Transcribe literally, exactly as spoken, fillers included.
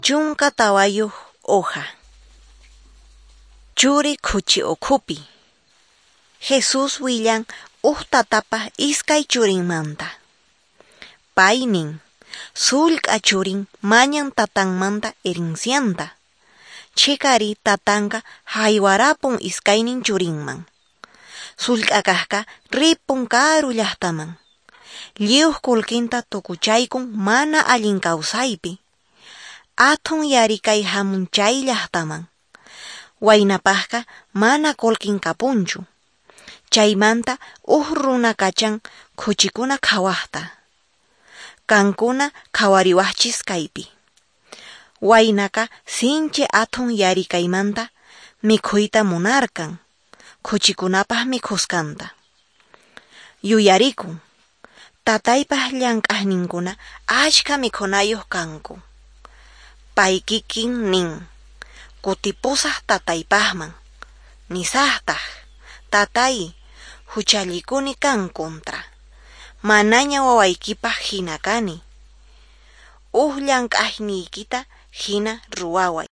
Chunka tawayuq hoja. Churi kuchi okupi. Jesús willan uj tatapaj iskay churinmanta. Paynin, sullk'a churin mañan tatanmanta herencianta. Chikari tatanka haywarapun iskaynin churinman. Sullk'a kajka ripun karu llaqtaman. Lliuj kullkinta tukuchaykun mana allin kawsaypi. Atun yarikay hamun chay llaqtaman. Waynapajka mana kullkin kapunchu. Chaymanta uj runa kachan kuchikuna khawaqta. Kankuna khawariwaqchis kaypi. Waynaka sinchi atun yarikaymanta mikhuyta munarkan. Kuchikunapaj mikhusqanta. Yuyarikun. Tataypaj llank'aqninkuna ashka mikhunayuq kanku. Pay kikin nin. Kutipusaq tataypajman. Nisaqtaj. Tatay, huchallikuni kan kontra. Manaña wawaykipaj hina kani. Uj llank'aqniykita hina ruwaway.